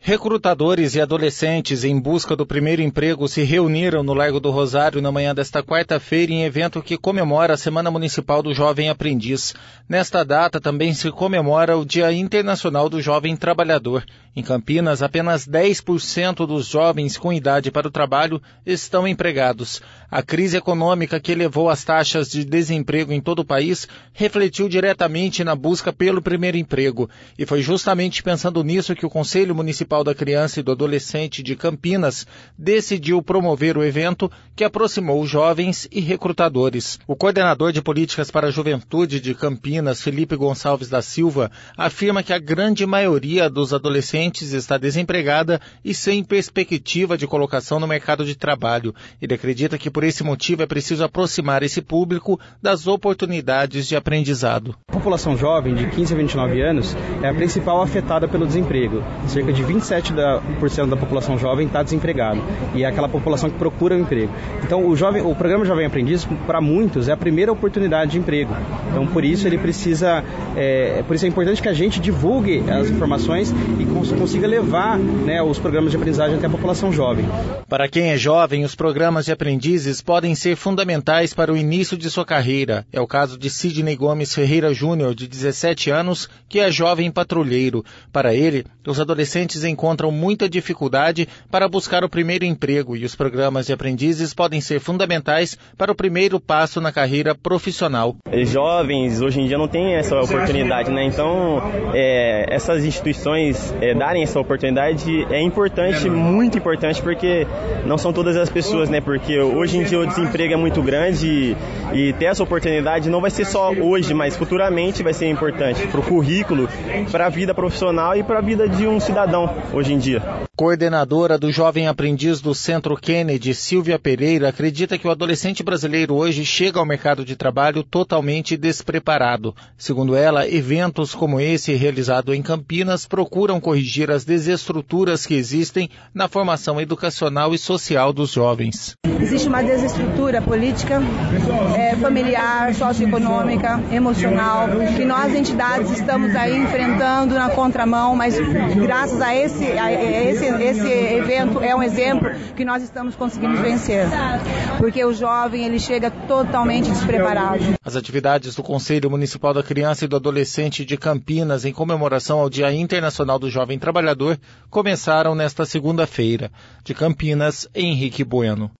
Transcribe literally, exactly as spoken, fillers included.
Recrutadores e adolescentes em busca do primeiro emprego se reuniram no Largo do Rosário na manhã desta quarta-feira em evento que comemora a Semana Municipal do Jovem Aprendiz. Nesta data também se comemora o Dia Internacional do Jovem Trabalhador. Em Campinas, apenas dez por cento dos jovens com idade para o trabalho estão empregados. A crise econômica que elevou as taxas de desemprego em todo o país refletiu diretamente na busca pelo primeiro emprego. E foi justamente pensando nisso que o Conselho Municipal da Criança e do Adolescente de Campinas decidiu promover o evento que aproximou os jovens e recrutadores. O coordenador de políticas para a juventude de Campinas, Felipe Gonçalves da Silva, afirma que a grande maioria dos adolescentes está desempregada e sem perspectiva de colocação no mercado de trabalho. Ele acredita que por esse motivo é preciso aproximar esse público das oportunidades de aprendizado. A população jovem de quinze a vinte e nove anos é a principal afetada pelo desemprego. Cerca de vinte e sete por cento da população jovem está desempregada e é aquela população que procura um emprego. Então o, jovem, o programa Jovem Aprendiz, para muitos, é a primeira oportunidade de emprego. Então por isso ele precisa, é, por isso é importante que a gente divulgue as informações e cons- consiga levar, né, os programas de aprendizagem até a população jovem. Para quem é jovem, os programas de aprendizes podem ser fundamentais para o início de sua carreira. É o caso de Sidney Gomes Ferreira Júnior, de dezessete anos, que é jovem patrulheiro. Para ele, os adolescentes encontram muita dificuldade para buscar o primeiro emprego e os programas de aprendizes podem ser fundamentais para o primeiro passo na carreira profissional. Os jovens hoje em dia não têm essa oportunidade, né? Então, é, essas instituições é, darem essa oportunidade é importante, muito importante, porque não são todas as pessoas, né? Porque hoje em dia o desemprego é muito grande e, e ter essa oportunidade não vai ser só hoje, mas futuramente vai ser importante para o currículo, para a vida profissional e para a vida de um cidadão hoje em dia. Coordenadora do Jovem Aprendiz do Centro Kennedy, Silvia Pereira, acredita que o adolescente brasileiro hoje chega ao mercado de trabalho totalmente despreparado. Segundo ela, eventos como esse realizado em Campinas procuram corrigir as desestruturas que existem na formação educacional e social dos jovens. Existe uma desestrutura política, é, familiar, socioeconômica, emocional, que nós, entidades, estamos aí enfrentando na contramão, mas graças a esse, a esse, esse evento é um exemplo que nós estamos conseguindo vencer, porque o jovem ele chega totalmente despreparado. As atividades do Conselho Municipal da Criança e do Adolescente de Campinas, em comemoração ao Dia Internacional do Jovem Trabalhador, começaram nesta segunda-feira. De Campinas, Henrique Bueno.